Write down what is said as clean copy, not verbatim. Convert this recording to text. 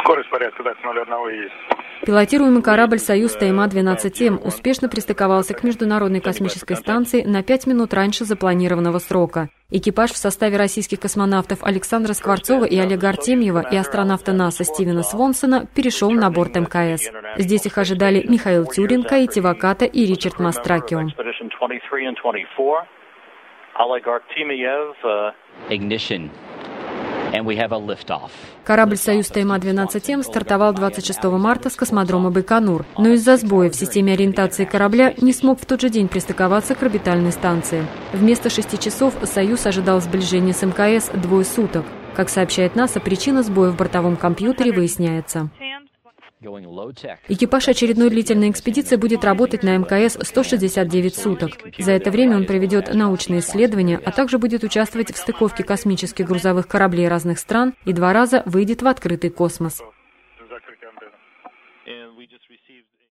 Скорость порядка 0,1 есть. Пилотируемый корабль «Союз ТМА-12М» успешно пристыковался к Международной космической станции на 5 минут раньше запланированного срока. Экипаж в составе российских космонавтов Александра Скворцова и Олега Артемьева и астронавта НАСА Стивена Свонсона перешел на борт МКС. Здесь их ожидали Михаил Тюрин, Каити Ваката и Ричард Мастракио. Корабль «Союз ТМА-12М» стартовал 26 марта с космодрома Байконур, но из-за сбоя в системе ориентации корабля не смог в тот же день пристыковаться к орбитальной станции. Вместо 6 часов «Союз» ожидал сближения с МКС 2 суток. Как сообщает НАСА, причина сбоя в бортовом компьютере выясняется. Экипаж очередной длительной экспедиции будет работать на МКС 169 суток. За это время он проведет научные исследования, а также будет участвовать в стыковке космических грузовых кораблей разных стран и 2 раза выйдет в открытый космос.